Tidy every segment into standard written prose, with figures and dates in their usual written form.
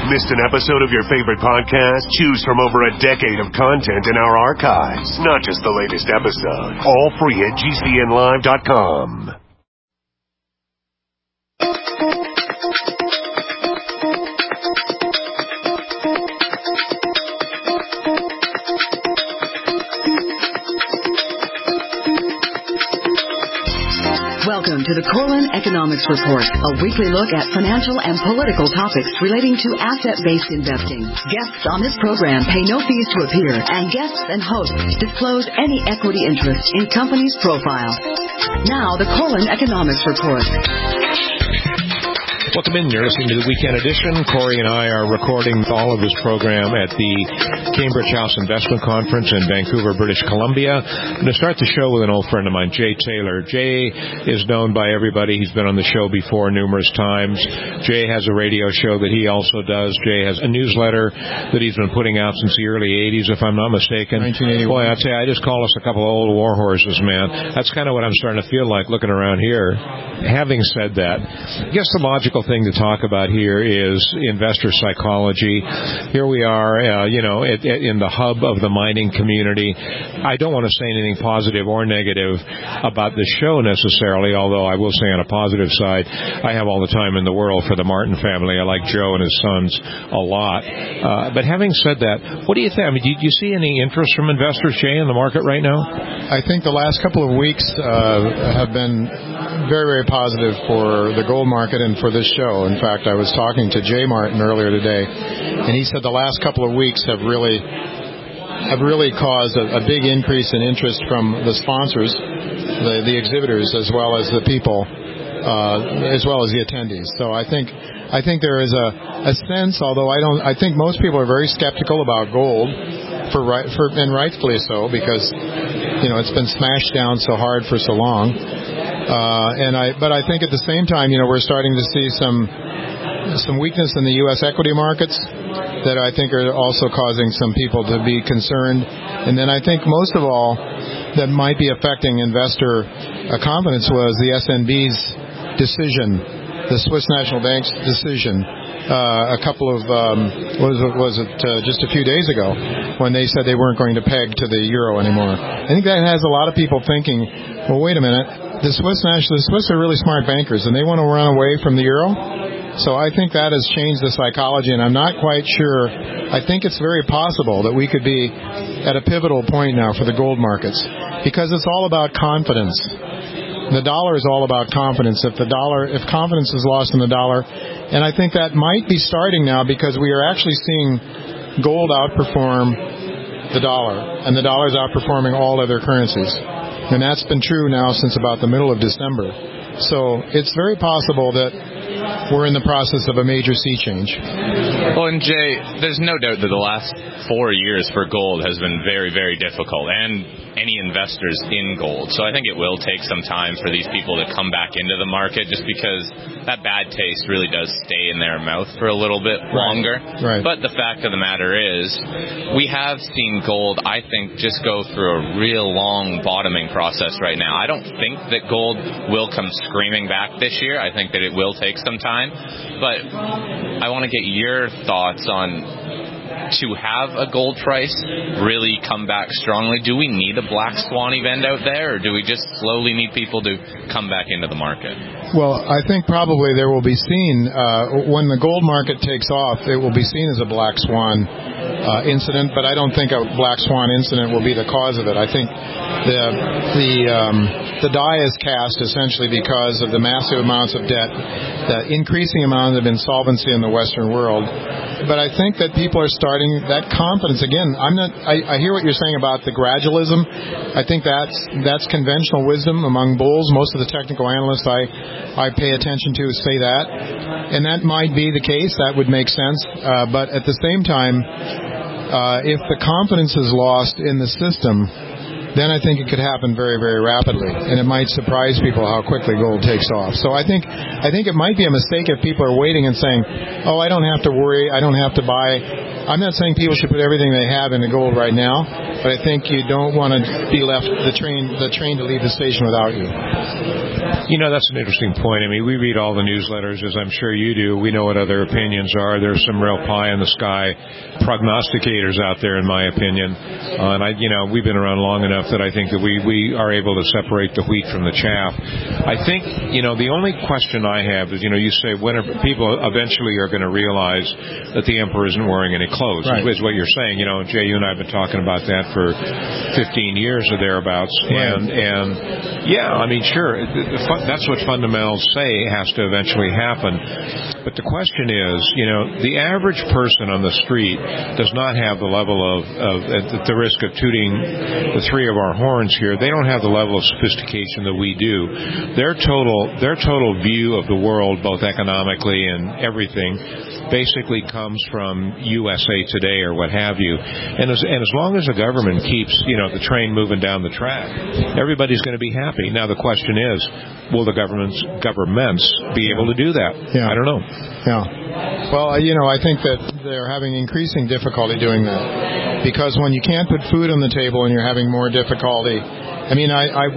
Missed an episode of your favorite podcast? Choose from over a decade of content in our archives, not just the latest episode. All free at GCNlive.com. Welcome to the Corlin Economics Report, a weekly look at financial and political topics relating to asset-based investing. Guests on this program pay no fees to appear, and guests and hosts disclose any equity interest in company's profile. Now, the Corlin Economics Report. Welcome in. You're listening to the Weekend Edition. Corey and I are recording all of this program at the Cambridge House Investment Conference in Vancouver, British Columbia. I'm going to start the show with an old friend of mine, Jay Taylor. Jay is known by everybody. He's been on the show before numerous times. Jay has a radio show that he also does. Jay has a newsletter that he's been putting out since the early 80s, if I'm not mistaken. 1981. Boy, I'd say I just call us a couple of old war horses, man. That's kind of what I'm starting to feel like looking around here. Having said that, I guess the logical thing to talk about here is investor psychology. Here we are, in the hub of the mining community. I don't want to say anything positive or negative about the show necessarily, although I will say on a positive side, I have all the time in the world for the Martin family. I like Joe and his sons a lot. But having said that, what do you think? I mean, do you see any interest from investors, Jay, in the market right now? I think the last couple of weeks have been very, very positive for the gold market and for this show. In fact, I was talking to Jay Martin earlier today, and he said the last couple of weeks have really caused a big increase in interest from the sponsors, the exhibitors, as well as the people, as well as the attendees. So I think there is a sense, although I think most people are very skeptical about gold, and rightfully so, because it's been smashed down so hard for so long. But I think at the same time, we're starting to see some weakness in the U.S. equity markets that I think are also causing some people to be concerned. And then I think most of all that might be affecting investor confidence was the SNB's decision, the Swiss National Bank's decision, a couple of, just a few days ago, when they said they weren't going to peg to the euro anymore. I think that has a lot of people thinking, well, wait a minute, the Swiss are really smart bankers, and they want to run away from the euro. So I think that has changed the psychology, and I'm not quite sure. I think it's very possible that we could be at a pivotal point now for the gold markets, because it's all about confidence. The dollar is all about confidence. If confidence is lost in the dollar, and I think that might be starting now, because we are actually seeing gold outperform the dollar, and the dollar is outperforming all other currencies. And that's been true now since about the middle of December. So it's very possible that we're in the process of a major sea change. Well, and Jay, there's no doubt that the last 4 years for gold has been very, very difficult, and any investors in gold. So I think it will take some time for these people to come back into the market, just because that bad taste really does stay in their mouth for a little bit longer. Right. But the fact of the matter is, we have seen gold, I think, just go through a real long bottoming process right now. I don't think that gold will come screaming back this year. I think that it will take some time. But I want to get your thoughts on, to have a gold price really come back strongly, do we need a black swan event out there, or do we just slowly need people to come back into the market? Well, I think probably there will be seen, when the gold market takes off, it will be seen as a black swan incident, but I don't think a black swan incident will be the cause of it. I think the die is cast essentially because of the massive amounts of debt, the increasing amount of insolvency in the Western world. But I think that people are starting that confidence again. I hear what you're saying about the gradualism. I think that's conventional wisdom among bulls. Most of the technical analysts I pay attention to say that, and that might be the case. That would make sense. But at the same time, if the confidence is lost in the system, then I think it could happen very, very rapidly, and it might surprise people how quickly gold takes off. So I think it might be a mistake if people are waiting and saying, "Oh, I don't have to worry, I don't have to buy." I'm not saying people should put everything they have into gold right now, but I think you don't want to be left the train to leave the station without you. That's an interesting point. I mean, we read all the newsletters, as I'm sure you do. We know what other opinions are. There's some real pie-in-the-sky prognosticators out there, in my opinion. And we've been around long enough that I think that we are able to separate the wheat from the chaff. I think, the only question I have is, you say when are people eventually are going to realize that the emperor isn't wearing any clothes, right, is what you're saying. Jay, you and I have been talking about that for 15 years or thereabouts. Right. And yeah, I mean, sure, that's what fundamentals say has to eventually happen. But the question is, the average person on the street does not have the level of at the risk of tooting the three of our horns here, they don't have the level of sophistication that we do. Their total view of the world, both economically and everything, basically comes from USA Today or what have you. And as long as the government keeps, the train moving down the track, everybody's going to be happy. Now the question is, will the governments be able to do that? Yeah. I don't know. Yeah. Well, I think that they're having increasing difficulty doing that, because when you can't put food on the table and you're having more difficulty. I mean,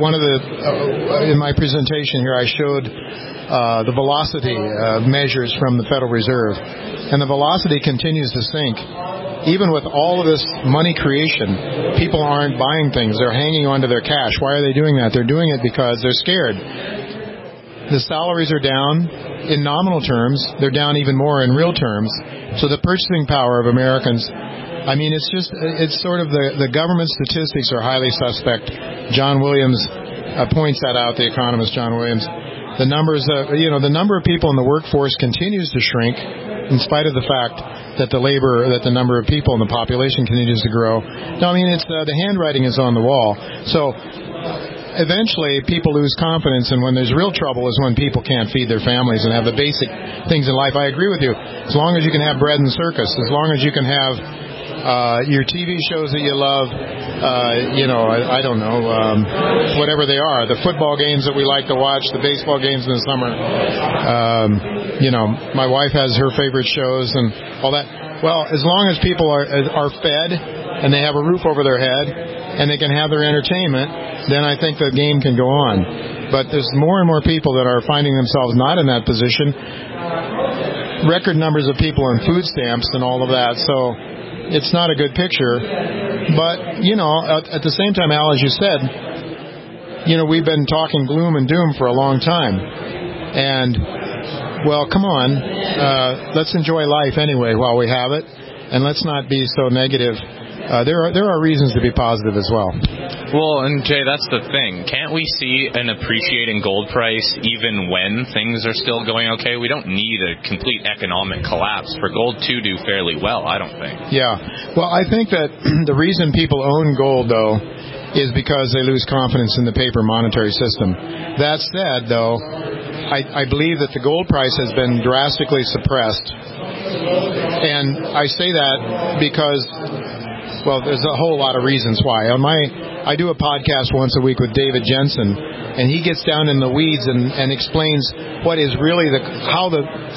in my presentation here, I showed the velocity measures from the Federal Reserve, and the velocity continues to sink. Even with all of this money creation, people aren't buying things. They're hanging on to their cash. Why are they doing that? They're doing it because they're scared. The salaries are down in nominal terms. They're down even more in real terms. So the purchasing power of Americans, I mean, it's sort of the government statistics are highly suspect. John Williams points that out, the economist John Williams. The numbers, the number of people in the workforce continues to shrink in spite of the fact that the number of people in the population continues to grow. No, I mean, it's the handwriting is on the wall. So eventually people lose confidence, and when there's real trouble is when people can't feed their families and have the basic things in life. I agree with you. As long as you can have bread and circus, as long as you can have your TV shows that you love, I don't know, whatever they are, the football games that we like to watch, the baseball games in the summer. My wife has her favorite shows and all that. Well, as long as people are fed and they have a roof over their head and they can have their entertainment, then I think the game can go on. But there's more and more people that are finding themselves not in that position. Record numbers of people on food stamps and all of that, so it's not a good picture. But, at the same time, Al, as you said, we've been talking gloom and doom for a long time. And, well, come on, let's enjoy life anyway while we have it, and let's not be so negative. There are reasons to be positive as well. Well, and Jay, that's the thing. Can't we see an appreciating gold price even when things are still going okay? We don't need a complete economic collapse for gold to do fairly well, I don't think. Yeah. Well, I think that the reason people own gold, though, is because they lose confidence in the paper monetary system. That said, though, I believe that the gold price has been drastically suppressed. And I say that because, well, there's a whole lot of reasons why. I do a podcast once a week with David Jensen, and he gets down in the weeds and explains what is really how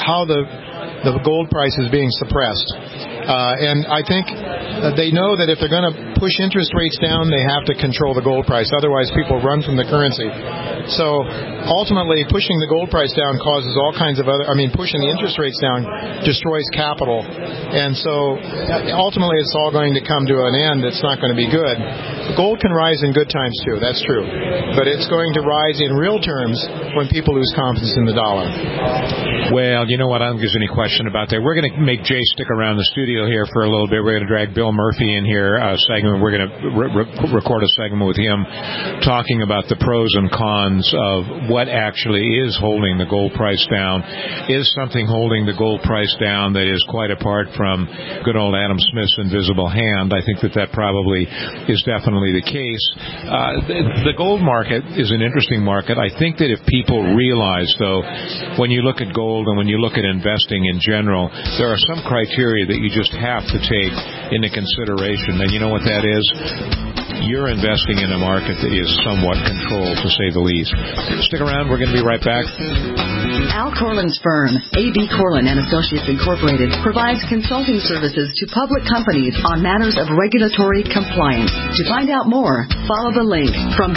the gold price is being suppressed. And I think they know that if they're going to push interest rates down, they have to control the gold price. Otherwise, people run from the currency. So ultimately, pushing the gold price down causes all kinds of pushing the interest rates down destroys capital. And so ultimately, it's all going to come to an end. It's not going to be good. Gold can rise in good times, too. That's true. But it's going to rise in real terms when people lose confidence in the dollar. Well, you know what? I don't think there's any question about that. We're going to make Jay stick around the studio here for a little bit. We're going to drag Bill Murphy in here, a segment. We're going to record a segment with him talking about the pros and cons of what actually is holding the gold price down. Is something holding the gold price down that is quite apart from good old Adam Smith's invisible hand? I think that probably is definitely the case. The gold market is an interesting market. I think that if people realize, though, when you look at gold and when you look at investing in general, there are some criteria that you just have to take into consideration. And you know what that is? you're investing in a market that is somewhat controlled, to say the least. Stick around. We're going to be right back. Al Corlin's firm, A.B. Corlin & Associates Incorporated, provides consulting services to public companies on matters of regulatory compliance. To find out more, follow the link from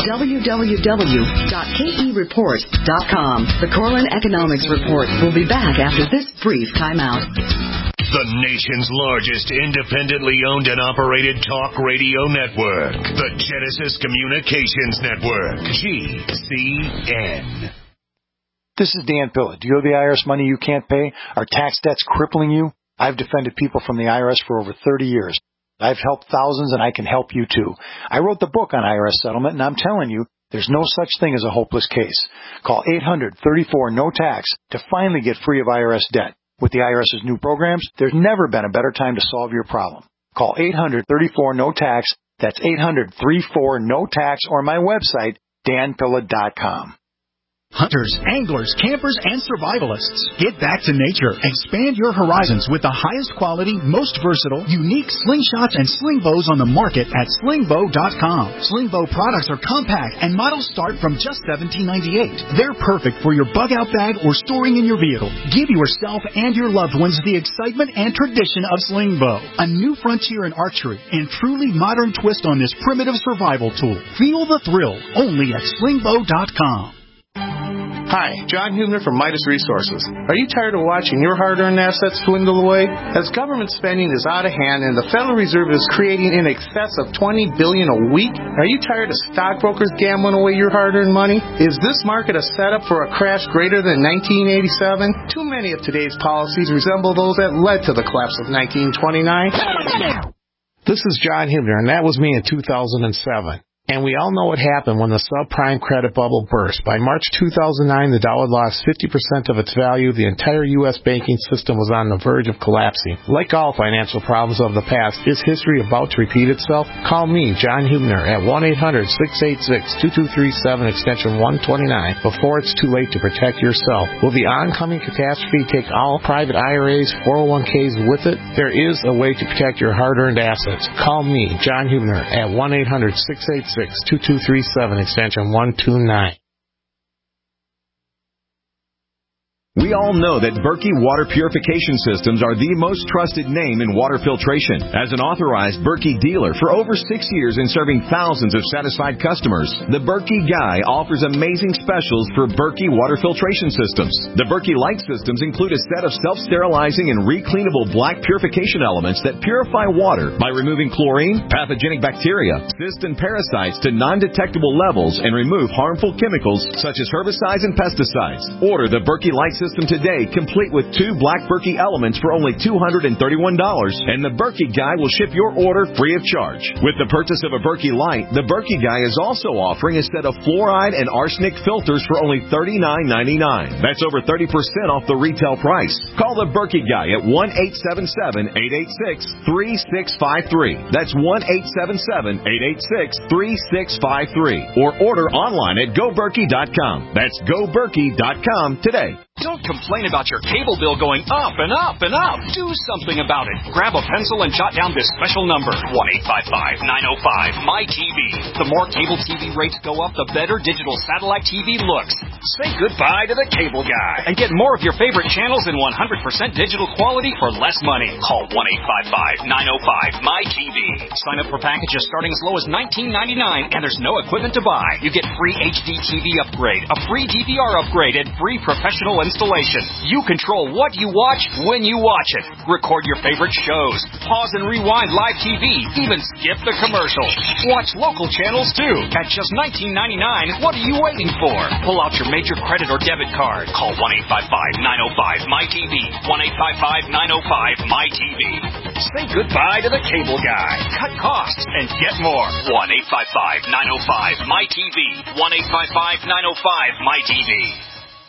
www.kereport.com. The Corlin Economics Report will be back after this brief timeout. The nation's largest independently owned and operated talk radio network. The Genesis Communications Network. GCN. This is Dan Pilla. Do you owe the IRS money you can't pay? Are tax debts crippling you? I've defended people from the IRS for over 30 years. I've helped thousands, and I can help you too. I wrote the book on IRS settlement, and I'm telling you, there's no such thing as a hopeless case. Call 800-34-NO-TAX to finally get free of IRS debt. With the IRS's new programs, there's never been a better time to solve your problem. Call 800-34-NO-TAX. That's 800-34-NO-TAX, or my website, danpilla.com. Hunters, anglers, campers, and survivalists. Get back to nature. Expand your horizons with the highest quality, most versatile, unique slingshots and sling bows on the market at slingbow.com. Slingbow products are compact and models start from just $17.98. They're perfect for your bug-out bag or storing in your vehicle. Give yourself and your loved ones the excitement and tradition of Slingbow, a new frontier in archery and truly modern twist on this primitive survival tool. Feel the thrill only at slingbow.com. Hi, John Hubner from Midas Resources. Are you tired of watching your hard-earned assets dwindle away? As government spending is out of hand and the Federal Reserve is creating in excess of $20 billion a week, are you tired of stockbrokers gambling away your hard-earned money? Is this market a setup for a crash greater than 1987? Too many of today's policies resemble those that led to the collapse of 1929. This is John Hubner, and that was me in 2007. And we all know what happened when the subprime credit bubble burst. By March 2009, the dollar lost 50% of its value. The entire U.S. banking system was on the verge of collapsing. Like all financial problems of the past, is history about to repeat itself? Call me, John Hubner, at 1-800-686-2237, extension 129, before it's too late to protect yourself. Will the oncoming catastrophe take all private IRAs, 401ks with it? There is a way to protect your hard-earned assets. Call me, John Hubner, at 1-800-686-2237, extension 129. We all know that Berkey Water Purification Systems are the most trusted name in water filtration. As an authorized Berkey dealer for over 6 years and serving thousands of satisfied customers, the Berkey Guy offers amazing specials for Berkey Water Filtration Systems. The Berkey Light Systems include a set of self-sterilizing and recleanable black purification elements that purify water by removing chlorine, pathogenic bacteria, cysts, and parasites to non-detectable levels and remove harmful chemicals such as herbicides and pesticides. Order the Berkey Light System today, complete with 2 black Berkey elements for only $231, and the Berkey Guy will ship your order free of charge. With the purchase of a Berkey Light, the Berkey Guy is also offering a set of fluoride and arsenic filters for only $39.99. That's over 30% off the retail price. Call the Berkey Guy at 1-877-886-3653. That's 1-877-886-3653. Or order online at GoBerkey.com. That's GoBerkey.com today. Don't complain about your cable bill going up and up and up. Do something about it. Grab a pencil and jot down this special number, 1-855-905-MyTV. The more cable TV rates go up, the better digital satellite TV looks. Say goodbye to the cable guy and get more of your favorite channels in 100% digital quality for less money. Call 1-855-905-MyTV. Sign up for packages starting as low as $19.99, and there's no equipment to buy. You get free HD TV upgrade, a free DVR upgrade, and free professional installation. You control what you watch when you watch it. Record your favorite shows. Pause and rewind live TV. Even skip the commercials. Watch local channels too. At just $19.99, what are you waiting for? Pull out your major credit or debit card. Call 1-855-905-MyTV. 1-855-905-MyTV. Say goodbye to the cable guy. Cut costs and get more. 1-855-905-MyTV. 1-855-905-MyTV.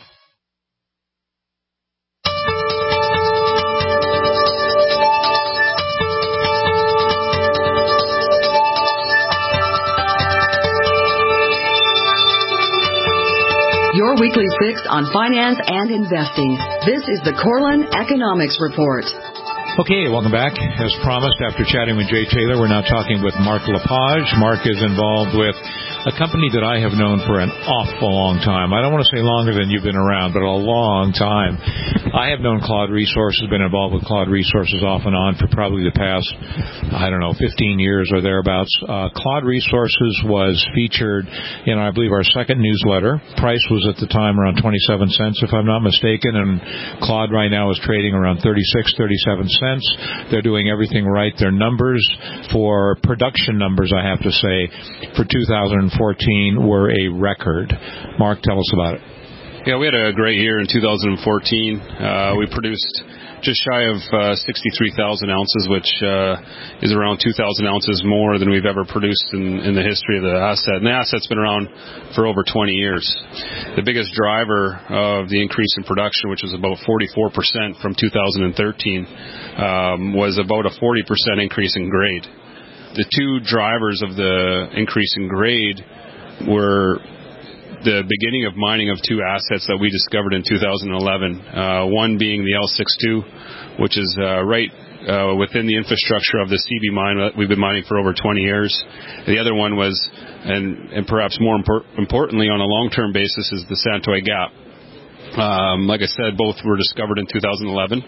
Your weekly fix on finance and investing. This is the Corlin Economics Report. Okay, welcome back. As promised, after chatting with Jay Taylor, we're now talking with Mark Lepage. Mark is involved with a company that I have known for an awful long time. I don't want to say longer than you've been around, but a long time. I have known Claude Resources, been involved with Claude Resources off and on for probably the past, 15 years or thereabouts. Claude Resources was featured in, I believe, our second newsletter. Price was at the time around 27 cents, if I'm not mistaken, and Claude right now is trading around 37 cents. They're doing everything right. Their numbers for production numbers, I have to say, for 2014 were a record. Mark, tell us about it. Yeah, we had a great year in 2014. We produced just shy of 63,000 ounces, which is around 2,000 ounces more than we've ever produced in the history of the asset. And the asset's been around for over 20 years. The biggest driver of the increase in production, which was about 44% from 2013, was about a 40% increase in grade. The two drivers of the increase in grade were the beginning of mining of two assets that we discovered in 2011. One being the L62, which is right within the infrastructure of the CB mine that we've been mining for over 20 years. The other one was, and perhaps more importantly on a long-term basis, is the Santoy Gap. Like I said, both were discovered in 2011,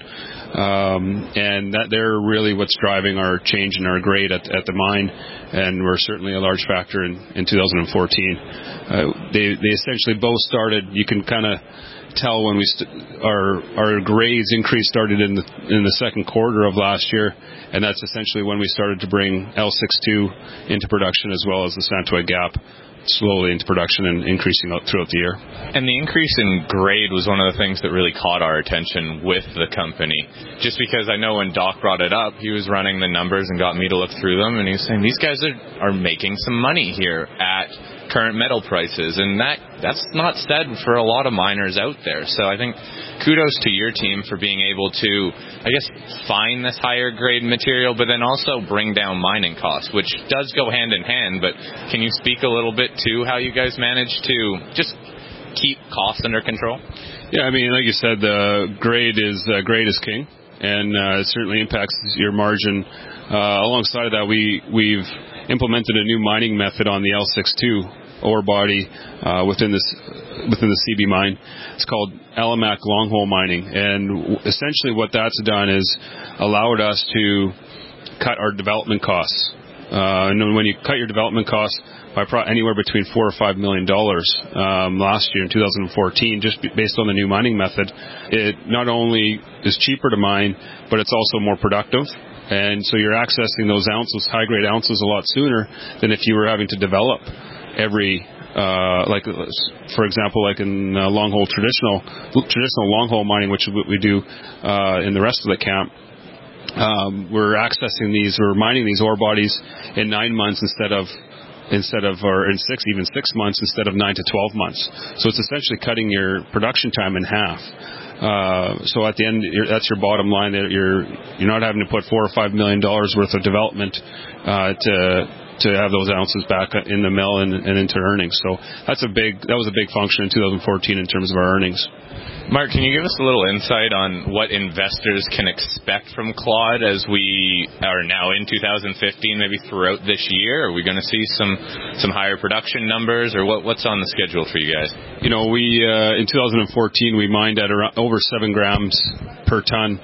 and that they're really what's driving our change in our grade at the mine, and were certainly a large factor in 2014. They essentially both started. You can kind of tell when our grades increase started in the second quarter of last year, and that's essentially when we started to bring L62 into production, as well as the Santoy Gap slowly into production and increasing throughout the year. And the increase in grade was one of the things that really caught our attention with the company. Just because I know when Doc brought it up, he was running the numbers and got me to look through them, and he was saying, these guys are making some money here at current metal prices, and that's not said for a lot of miners out there. So I think kudos to your team for being able to, I guess, find this higher grade material, but then also bring down mining costs, which does go hand in hand. But can you speak a little bit to how you guys managed to just keep costs under control? Yeah, I mean, like you said, the grade is king, and it certainly impacts your margin. Alongside of that, we've implemented a new mining method on the L62 ore body within the CB mine. It's called Alimak longhole mining, and essentially what that's done is allowed us to cut our development costs. And when you cut your development costs by anywhere between $4 or $5 million last year in 2014, just based on the new mining method, it not only is cheaper to mine, but it's also more productive. And so you're accessing those ounces, high-grade ounces, a lot sooner than if you were having to develop every, for example, like in long-hole traditional long-hole mining, which we do in the rest of the camp. We're mining these ore bodies in 9 months or in 6 months instead of 9 to 12 months. So it's essentially cutting your production time in half. So at the end, that's your bottom line. That you're not having to put $4 or $5 million worth of development to have those ounces back in the mill and into earnings. So that was a big function in 2014 in terms of our earnings. Mark, can you give us a little insight on what investors can expect from Claude as we are now in 2015, maybe throughout this year? Are we going to see some higher production numbers, or what's on the schedule for you guys? You know, we in 2014 we mined at around over 7 grams per ton.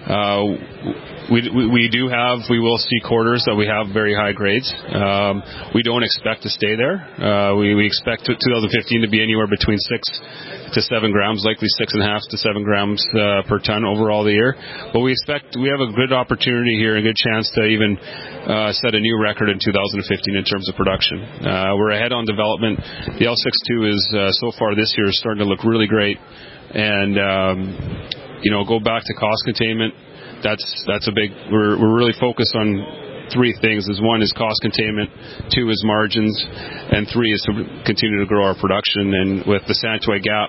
We will see quarters that we have very high grades. We don't expect to stay there. We expect 2015 to be anywhere between 6 to 7 grams, likely 6.5 to 7 grams per ton overall the year. But we have a good opportunity here, a good chance to even set a new record in 2015 in terms of production. We're ahead on development. The L62 is so far this year is starting to look really great, and go back to cost containment. That's a big. We're really focused on 3 things. One is cost containment, 2 is margins, and 3 is to continue to grow our production. And with the Santoy Gap,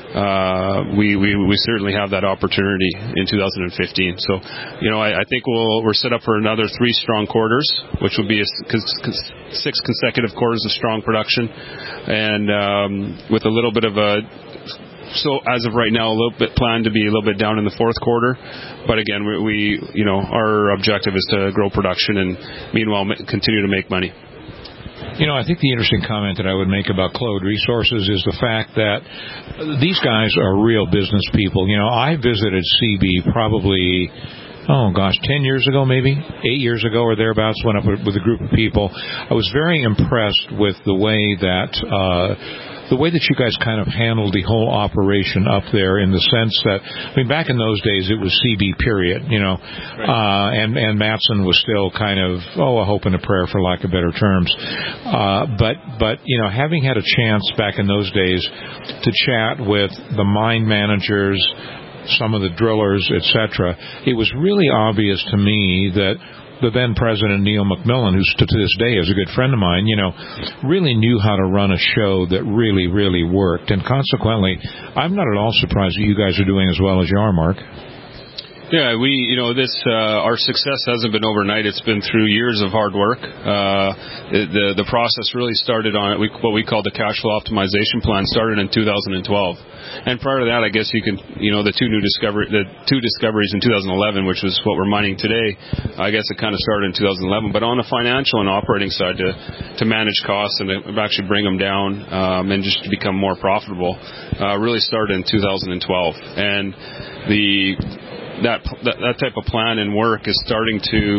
we certainly have that opportunity in 2015. So, I think we're set up for another 3 strong quarters, which will be 6 consecutive quarters of strong production, and with a little bit of a So as of right now, a little bit planned to be a little bit down in the fourth quarter, but again, we our objective is to grow production and meanwhile continue to make money. I think the interesting comment that I would make about Claude Resources is the fact that these guys are real business people. I visited CB probably 10 years ago, maybe 8 years ago or thereabouts, went up with a group of people. I was very impressed with the way that you guys kind of handled the whole operation up there, in the sense that, back in those days it was CB period, right. And Matson was still kind of, a hope and a prayer, for lack of better terms. But having had a chance back in those days to chat with the mine managers, some of the drillers, etc., it was really obvious to me that the then president, Neil McMillan, who to this day is a good friend of mine, really knew how to run a show that really, really worked. And consequently, I'm not at all surprised that you guys are doing as well as you are, Mark. Yeah, our success hasn't been overnight. It's been through years of hard work. The process really started on what we call the cash flow optimization plan, started in 2012. And prior to that, I guess the two discoveries in 2011, which was what we're mining today, I guess it kind of started in 2011. But on the financial and operating side, to manage costs and to actually bring them down and just to become more profitable, really started in 2012. And that type of plan and work is starting to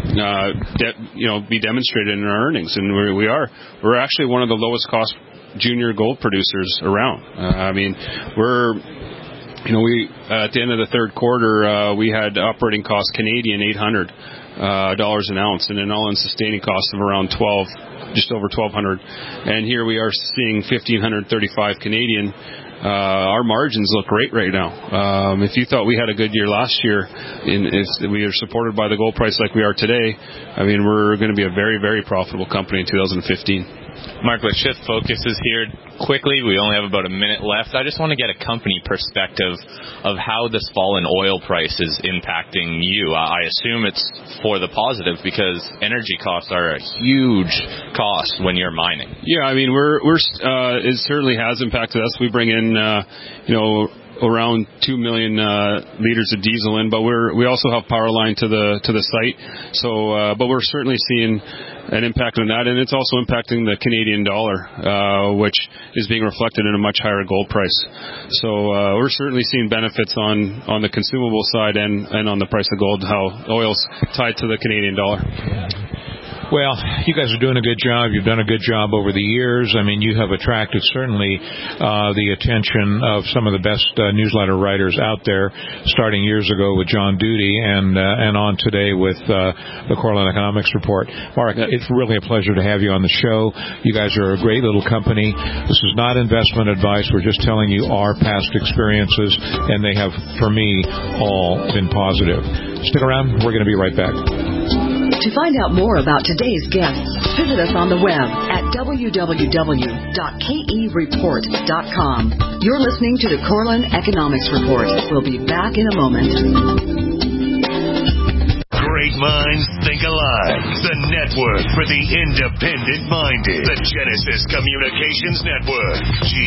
be demonstrated in our earnings, and we're actually one of the lowest cost junior gold producers around. We're at the end of the third quarter, we had operating costs Canadian $800 an ounce, and an all-in sustaining cost of around just over $1,200, and here we are seeing $1,535 Canadian. Our margins look great right now. If you thought we had a good year last year, if we are supported by the gold price like we are today, we're going to be a very, very profitable company in 2015. Mark, let's shift focuses here quickly. We only have about a minute left. I just want to get a company perspective of how this fall in oil price is impacting you. I assume it's for the positive, because energy costs are a huge cost when you're mining. Yeah, it certainly has impacted us. We bring in, around 2 million liters of diesel in, but we also have power line to the site. So, but we're certainly seeing an impact on that, and it's also impacting the Canadian dollar, which is being reflected in a much higher gold price. So we're certainly seeing benefits on the consumable side and on the price of gold, how oil's tied to the Canadian dollar. Well, you guys are doing a good job. You've done a good job over the years. You have attracted certainly the attention of some of the best newsletter writers out there, starting years ago with John Duty and on today with the Corlin Economics Report. Mark, it's really a pleasure to have you on the show. You guys are a great little company. This is not investment advice. We're just telling you our past experiences, and they have, for me, all been positive. Stick around. We're going to be right back. To find out more about today's guests, visit us on the web at www.kereport.com. You're listening to the Corlin Economics Report. We'll be back in a moment. Great minds think alike. The network for the independent-minded. The Genesis Communications Network.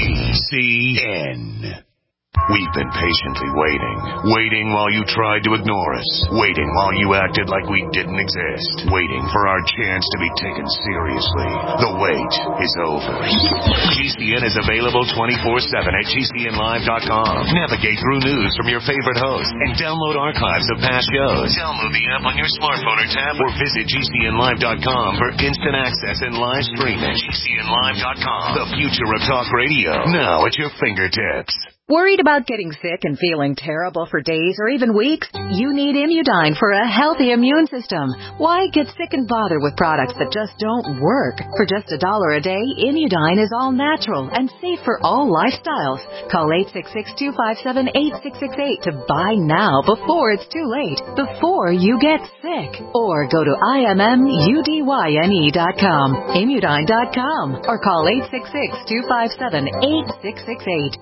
GCN. We've been patiently waiting while you tried to ignore us, waiting while you acted like we didn't exist, waiting for our chance to be taken seriously. The wait is over. GCN is available 24/7 at GCNlive.com. Navigate through news from your favorite hosts and download archives of past shows. Download the app on your smartphone or tablet, or visit GCNlive.com for instant access and live streaming. GCNlive.com, the future of talk radio, now at your fingertips. Worried about getting sick and feeling terrible for days or even weeks? You need Imudine for a healthy immune system. Why get sick and bother with products that just don't work? For just $1 a day, Imudine is all natural and safe for all lifestyles. Call 866-257-8668 to buy now before it's too late, before you get sick. Or go to IMMUDYNE.com, Imudine.com, or call 866-257-8668.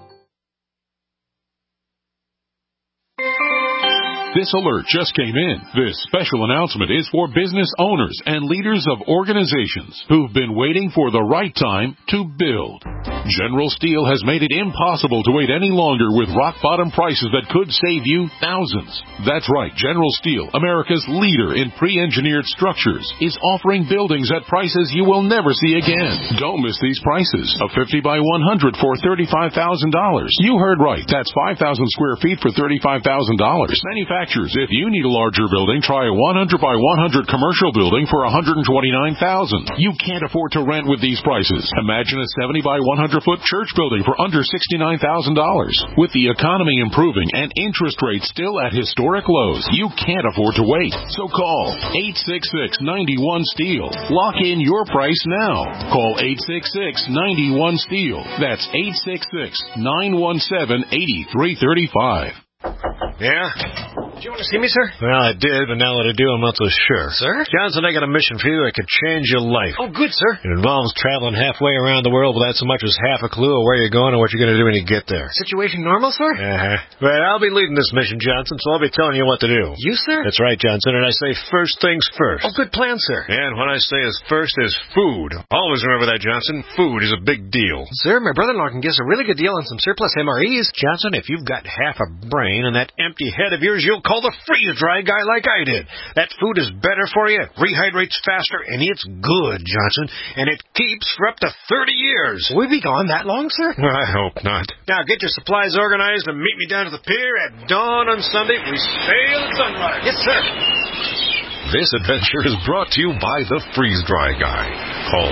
This alert just came in. This special announcement is for business owners and leaders of organizations who've been waiting for the right time to build. General Steel has made it impossible to wait any longer with rock-bottom prices that could save you thousands. That's right, General Steel, America's leader in pre-engineered structures, is offering buildings at prices you will never see again. Don't miss these prices. A 50 by 100 for $35,000. You heard right. That's 5,000 square feet for $35,000. Manufacturers, if you need a larger building, try a 100 by 100 commercial building for $129,000. You can't afford to rent with these prices. Imagine a 70 by 100-foot church building for under $69,000. With the economy improving and interest rates still at historic lows, you can't afford to wait. So call 866-91-STEEL. Lock in your price now. Call 866-91-STEEL. That's 866-917-8335. Yeah? Did you want to see me, sir? Well, I did, but now that I do, I'm not so sure. Sir? Johnson, I got a mission for you that could change your life. Oh, good, sir. It involves traveling halfway around the world without so much as half a clue of where you're going or what you're going to do when you get there. Situation normal, sir? Uh-huh. Well, I'll be leading this mission, Johnson, so I'll be telling you what to do. You, sir? That's right, Johnson, and I say first things first. Oh, good plan, sir. And what I say is first is food. Always remember that, Johnson. Food is a big deal. Sir, my brother-in-law can give us a really good deal on some surplus MREs. Johnson, if you've got half a brain and that empty head of yours, you'll call the freeze-dry guy like I did. That food is better for you, rehydrates faster, and it's good, Johnson. And it keeps for up to 30 years. Will we be gone that long, sir? I hope not. Now get your supplies organized and meet me down to the pier at dawn on Sunday. We sail at sunrise. Yes, sir. This adventure is brought to you by the Freeze-Dry Guy. Call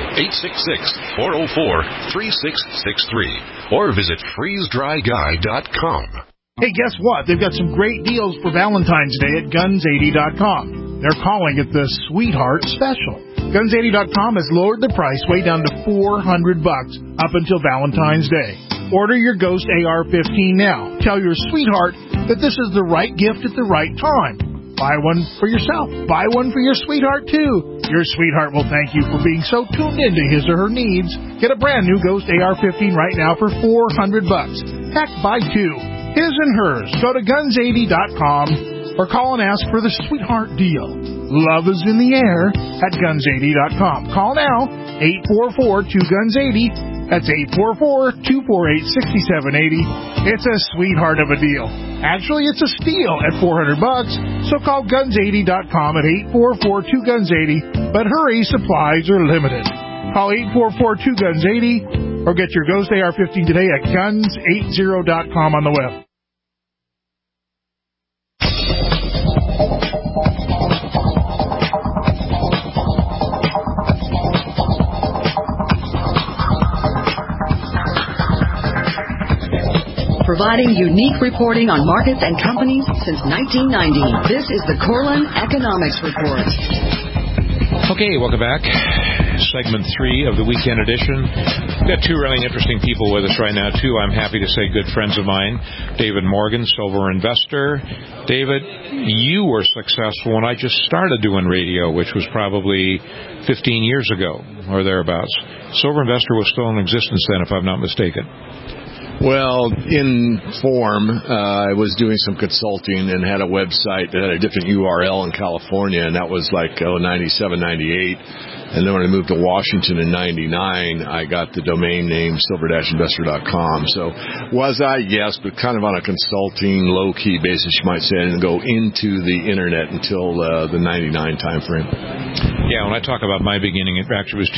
866-404-3663 or visit freezedryguy.com. Hey, guess what? They've got some great deals for Valentine's Day at Guns80.com. They're calling it the Sweetheart Special. Guns80.com has lowered the price way down to $400 up until Valentine's Day. Order your Ghost AR-15 now. Tell your sweetheart that this is the right gift at the right time. Buy one for yourself. Buy one for your sweetheart, too. Your sweetheart will thank you for being so tuned into his or her needs. Get a brand new Ghost AR-15 right now for $400. Heck, buy two. His and hers. Go to Guns80.com or call and ask for the Sweetheart Deal. Love is in the air at Guns80.com. Call now, 844-2GUNS80. That's 844-248-6780. It's a sweetheart of a deal. Actually, it's a steal at $400. So call Guns80.com at 844-2GUNS80. But hurry, supplies are limited. Call 844-2GUNS80 or get your Ghost AR-15 today at Guns80.com on the web. Providing unique reporting on markets and companies since 1990. This is the Corlin Economics Report. Okay, welcome back. Segment 3 of the weekend edition. We've got two really interesting people with us right now, too. I'm happy to say good friends of mine. David Morgan, Silver Investor. David, you were successful when I just started doing radio, which was probably 15 years ago or thereabouts. Silver Investor was still in existence then, if I'm not mistaken. Well, in form, I was doing some consulting and had a website that had a different URL in California, and that was like 97, 98. And then when I moved to Washington in 99, I got the domain name silver-investor.com. So was I? Yes, but kind of on a consulting, low-key basis, you might say. I didn't go into the Internet until the 99 time frame. Yeah, when I talk about my beginning, in fact, it was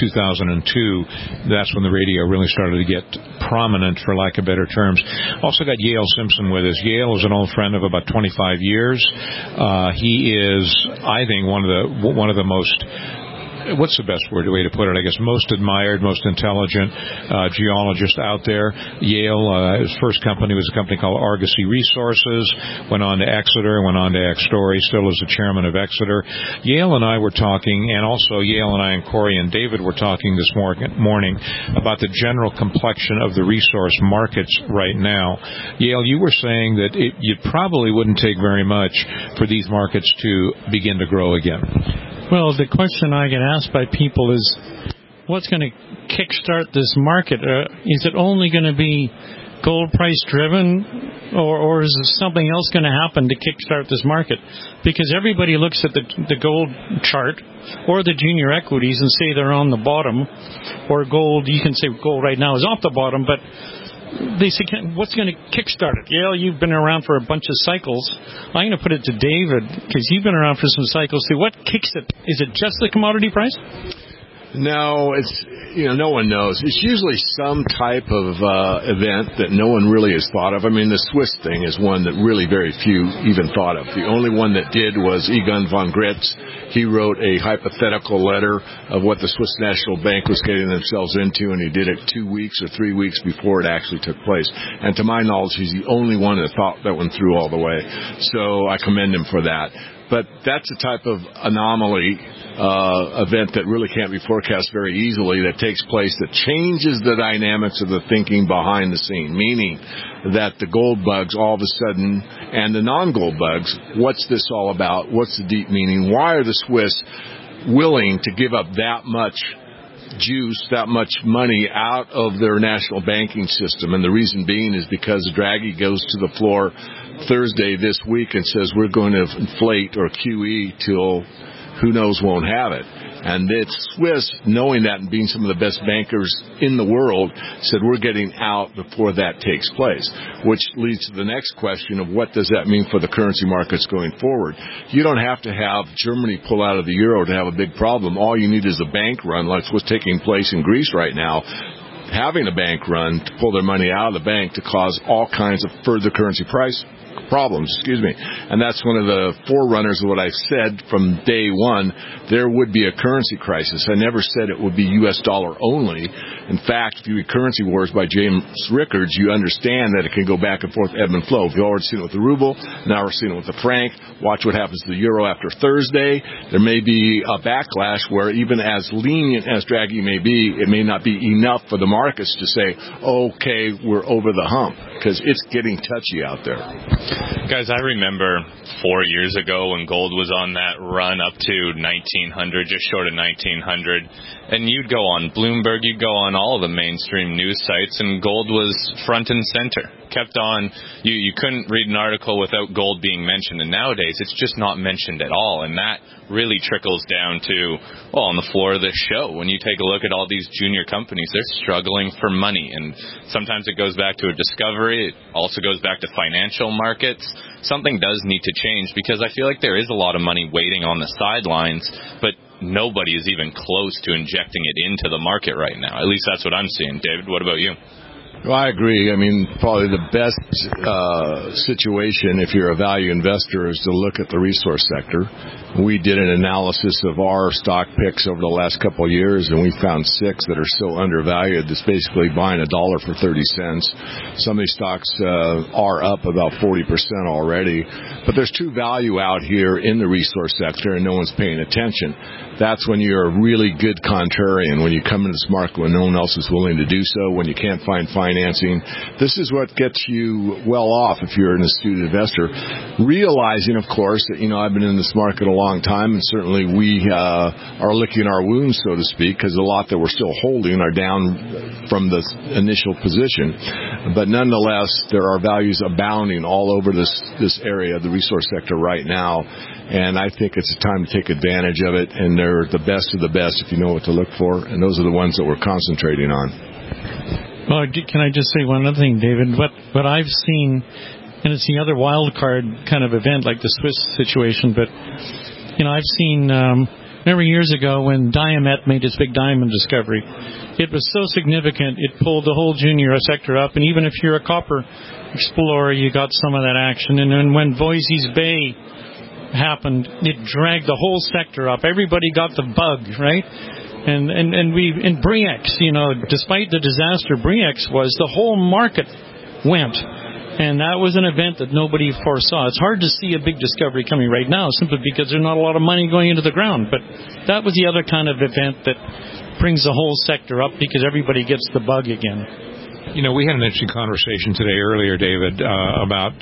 2002. That's when the radio really started to get prominent, for lack of better terms. Also got Yale Simpson with us. Yale is an old friend of about 25 years. He is, I think, one of the most... What's the best way to put it? I guess most admired, most intelligent geologist out there. Yale, his first company was a company called Argosy Resources, went on to Exeter, went on to X-Story, still is the chairman of Exeter. Yale and I were talking, and also Yale and I and Corey and David were talking this morning about the general complexion of the resource markets right now. Yale, you were saying that you probably wouldn't take very much for these markets to begin to grow again. Well, the question I get asked by people is, what's going to kickstart this market? Is it only going to be gold price driven, or is something else going to happen to kickstart this market? Because everybody looks at the gold chart or the junior equities and say they're on the bottom, or gold, you can say gold right now is off the bottom, but they say, what's going to kickstart it? Yeah, you've been around for a bunch of cycles. I'm going to put it to David, because you've been around for some cycles too. What kicks it? Is it just the commodity price? No, it's, no one knows. It's usually some type of event that no one really has thought of. I mean, the Swiss thing is one that really very few even thought of. The only one that did was Egon von Gretz. He wrote a hypothetical letter of what the Swiss National Bank was getting themselves into, and he did it 2 weeks or 3 weeks before it actually took place. And to my knowledge, he's the only one that thought that one through all the way. So I commend him for that. But that's a type of anomaly event that really can't be forecast very easily, that takes place, that changes the dynamics of the thinking behind the scene, meaning that the gold bugs all of a sudden, and the non-gold bugs, what's this all about? What's the deep meaning? Why are the Swiss willing to give up that much juice, that much money out of their national banking system? And the reason being is because Draghi goes to the floor Thursday this week and says we're going to inflate or QE till who knows won't have it. And it's Swiss, knowing that and being some of the best bankers in the world, said we're getting out before that takes place, which leads to the next question of what does that mean for the currency markets going forward. You don't have to have Germany pull out of the euro to have a big problem. All you need is a bank run, like what's taking place in Greece right now, having a bank run to pull their money out of the bank to cause all kinds of further currency price problems, and that's one of the forerunners of what I said from day one. There would be a currency crisis. I never said it would be U.S. dollar only. In fact, if you read Currency Wars by James Rickards, you understand that it can go back and forth, ebb and flow. We've already seen it with the ruble. Now we're seeing it with the franc. Watch what happens to the euro after Thursday. There may be a backlash where even as lenient as Draghi may be, it may not be enough for the markets to say, okay, we're over the hump, because it's getting touchy out there. Guys, I remember 4 years ago when gold was on that run up to 1900, just short of 1900, and you'd go on Bloomberg, you'd go on all of the mainstream news sites, and gold was front and center. Kept on, you couldn't read an article without gold being mentioned, and nowadays it's just not mentioned at all, and that really trickles down to, well, on the floor of this show. When you take a look at all these junior companies, they're struggling for money, and sometimes it goes back to a discovery. It also goes back to financial markets. Something does need to change, because I feel like there is a lot of money waiting on the sidelines, but nobody is even close to injecting it into the market right now. At least that's what I'm seeing. David, what about you? Well, I agree. I mean, probably the best situation if you're a value investor is to look at the resource sector. We did an analysis of our stock picks over the last couple of years, and we found 6 that are so undervalued. That's basically buying $1 for 30 cents. Some of these stocks are up about 40% already. But there's true value out here in the resource sector, and no one's paying attention. That's when you're a really good contrarian, when you come into this market when no one else is willing to do so, when you can't find financing. This is what gets you well off if you're an astute investor. Realizing, of course, that, I've been in this market a long time, and certainly we are licking our wounds, so to speak, because a lot that we're still holding are down from the initial position. But nonetheless, there are values abounding all over this area of the resource sector right now, and I think it's a time to take advantage of it, and they're the best of the best if you know what to look for, and those are the ones that we're concentrating on. Well, can I just say one other thing, David? What I've seen, and it's the other wild card kind of event like the Swiss situation, but I've seen, remember years ago when Diamet made its big diamond discovery, it was so significant, it pulled the whole junior sector up, and even if you're a copper explorer, you got some of that action. And then when Voisey's Bay happened, it dragged the whole sector up. Everybody got the bug, right? And Bre-X, despite the disaster Bre-X was, the whole market went. And that was an event that nobody foresaw. It's hard to see a big discovery coming right now simply because there's not a lot of money going into the ground. But that was the other kind of event that brings the whole sector up because everybody gets the bug again. We had an interesting conversation today earlier, David, about,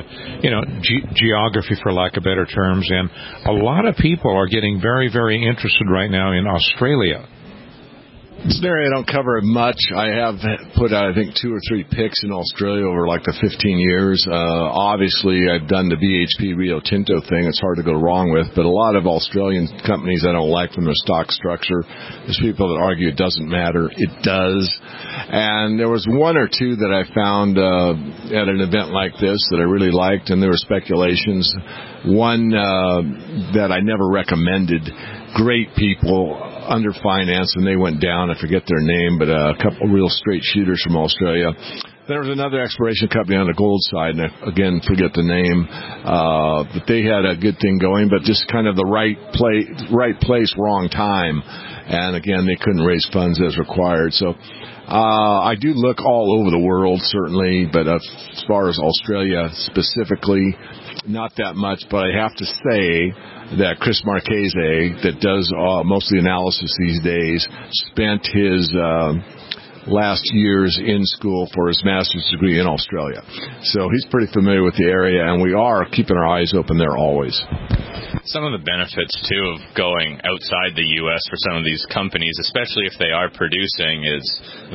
geography, for lack of better terms. And a lot of people are getting very, very interested right now in Australia. It's an area I don't cover much. I have put out, I think, 2 or 3 picks in Australia over like the 15 years. Obviously, I've done the BHP Rio Tinto thing. It's hard to go wrong with. But a lot of Australian companies I don't like from their stock structure. There's people that argue it doesn't matter. It does. And there was 1 or 2 that I found at an event like this that I really liked, and there were speculations. One that I never recommended. Great people, under finance, and they went down. I forget their name, but a couple real straight shooters from Australia. There was another exploration company on the gold side, and I, again, forget the name. But they had a good thing going, but just kind of the right place, wrong time. And again, they couldn't raise funds as required. So I do look all over the world, certainly, but as far as Australia specifically, not that much. But I have to say that Chris Marchese, that does most of the analysis these days, spent his last years in school for his master's degree in Australia. So he's pretty familiar with the area, and we are keeping our eyes open there always. Some of the benefits, too, of going outside the U.S. for some of these companies, especially if they are producing, is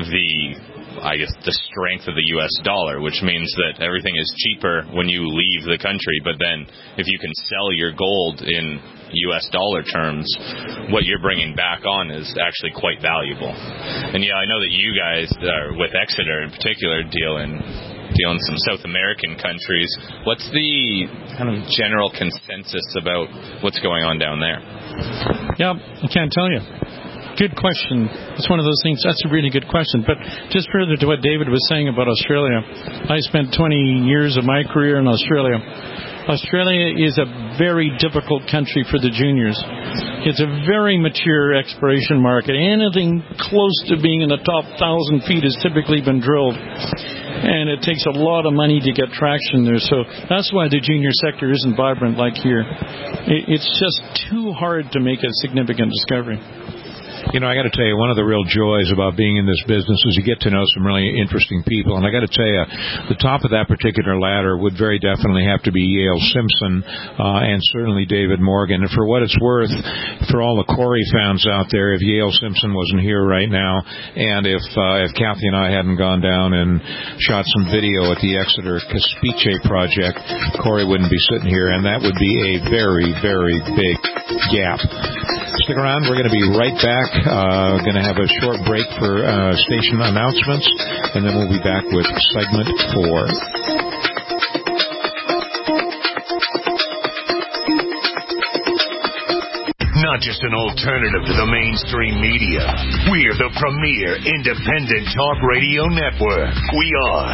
the strength of the U.S. dollar, which means that everything is cheaper when you leave the country. But then if you can sell your gold in U.S. dollar terms, what you're bringing back on is actually quite valuable. And yeah, I know that you guys, with Exeter in particular, deal in some South American countries. What's the kind of general consensus about what's going on down there? Yeah, I can't tell you. Good question. It's one of those things. That's a really good question. But just further to what David was saying about Australia, I spent 20 years of my career in Australia. Australia is a very difficult country for the juniors. It's a very mature exploration market. Anything close to being in the top 1,000 feet has typically been drilled. And it takes a lot of money to get traction there. So that's why the junior sector isn't vibrant like here. It's just too hard to make a significant discovery. You know, I got to tell you, one of the real joys about being in this business is you get to know some really interesting people. And I got to tell you, the top of that particular ladder would very definitely have to be Yale Simpson and certainly David Morgan. And for what it's worth, for all the Corey fans out there, if Yale Simpson wasn't here right now, and if Kathy and I hadn't gone down and shot some video at the Exeter Caspice project, Corey wouldn't be sitting here, and that would be a very, very big gap. Stick around. We're going to be right back. Going to have a short break for station announcements, and then we'll be back with segment 4. Not just an alternative to the mainstream media. We're the premier independent talk radio network. We are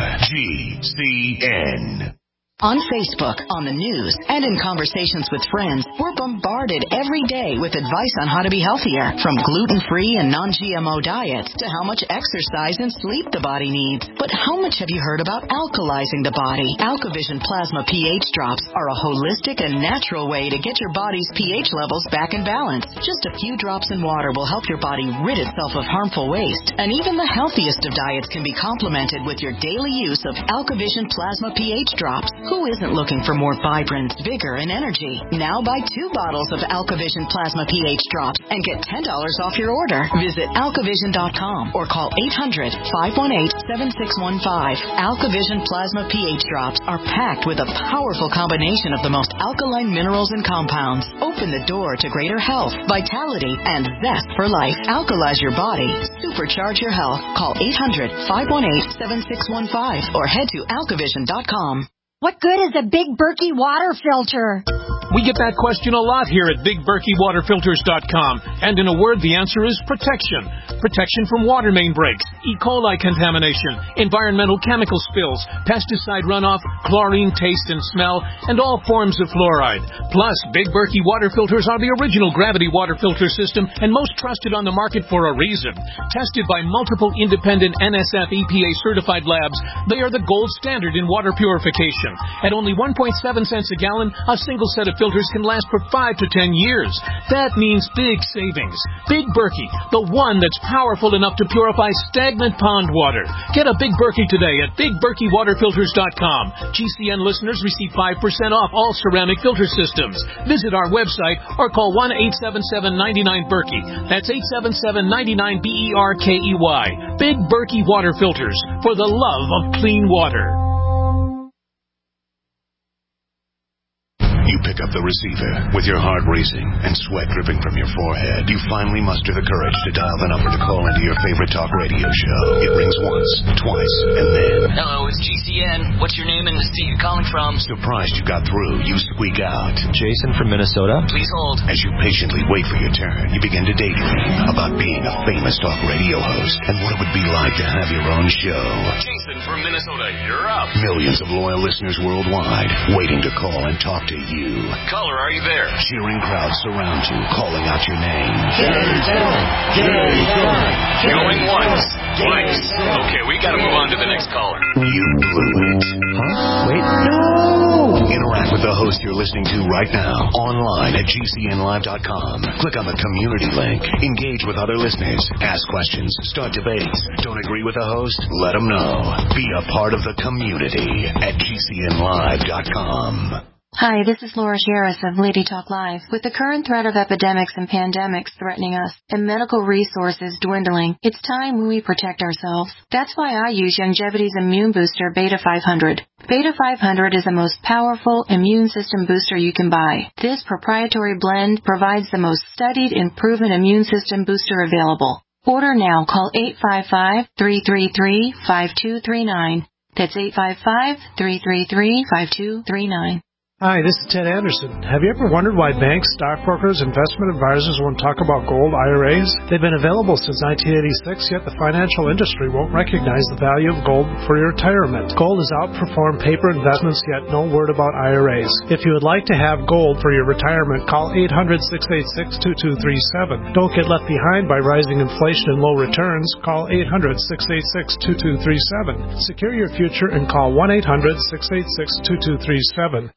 GCN. On Facebook, on the news, and in conversations with friends, we're bombarded every day with advice on how to be healthier, from gluten-free and non-GMO diets to how much exercise and sleep the body needs. But how much have you heard about alkalizing the body? AlkaVision Plasma pH drops are a holistic and natural way to get your body's pH levels back in balance. Just a few drops in water will help your body rid itself of harmful waste. And even the healthiest of diets can be complemented with your daily use of AlkaVision Plasma pH drops. Who isn't looking for more vibrance, vigor, and energy? Now buy 2 bottles of AlkaVision Plasma pH drops and get $10 off your order. Visit alkavision.com or call 800-518-7615. AlkaVision Plasma pH drops are packed with a powerful combination of the most alkaline minerals and compounds. Open the door to greater health, vitality, and zest for life. Alkalize your body. Supercharge your health. Call 800-518-7615 or head to alkavision.com. What good is a Big Berkey water filter? We get that question a lot here at BigBerkeyWaterFilters.com. And in a word, the answer is protection. Protection from water main breaks, E. coli contamination, environmental chemical spills, pesticide runoff, chlorine taste and smell, and all forms of fluoride. Plus, Big Berkey water filters are the original gravity water filter system and most trusted on the market for a reason. Tested by multiple independent NSF EPA certified labs, they are the gold standard in water purification. At only 1.7 cents a gallon, a single set of filters can last for 5 to 10 years. That means big savings. Big Berkey, the one that's powerful enough to purify stagnant pond water. Get a Big Berkey today at BigBerkeyWaterFilters.com. GCN listeners receive 5% off all ceramic filter systems. Visit our website or call 1-877-99-BERKEY. That's 877-99-BERKEY. Big Berkey Water Filters, for the love of clean water. You pick up the receiver with your heart racing and sweat dripping from your forehead. You finally muster the courage to dial the number to call into your favorite talk radio show. It rings once, twice, and then... Hello, it's GCN. What's your name and the state you're calling from? Surprised you got through, you squeak out. Jason from Minnesota. Please hold. As you patiently wait for your turn, you begin to daydream about being a famous talk radio host and what it would be like to have your own show. Jason from Minnesota, you're up. Millions of loyal listeners worldwide waiting to call and talk to you. Caller, are you there? Cheering crowds surround you, calling out your name. Going once, twice. Okay, we gotta move on to the next caller. You blew it. Huh? Wait, no! Interact with the host you're listening to right now, online at GCNlive.com. Click on the community link. Engage with other listeners. Ask questions. Start debates. Don't agree with the host? Let them know. Be a part of the community at GCNlive.com. Hi, this is Laura Harris of Lady Talk Live. With the current threat of epidemics and pandemics threatening us and medical resources dwindling, it's time we protect ourselves. That's why I use Youngevity's immune booster Beta 500. Beta 500 is the most powerful immune system booster you can buy. This proprietary blend provides the most studied and proven immune system booster available. Order now. Call 855-333-5239. That's 855-333-5239. Hi, this is Ted Anderson. Have you ever wondered why banks, stockbrokers, investment advisors won't talk about gold IRAs? They've been available since 1986, yet the financial industry won't recognize the value of gold for your retirement. Gold has outperformed paper investments, yet no word about IRAs. If you would like to have gold for your retirement, call 800-686-2237. Don't get left behind by rising inflation and low returns. Call 800-686-2237. Secure your future and call 1-800-686-2237.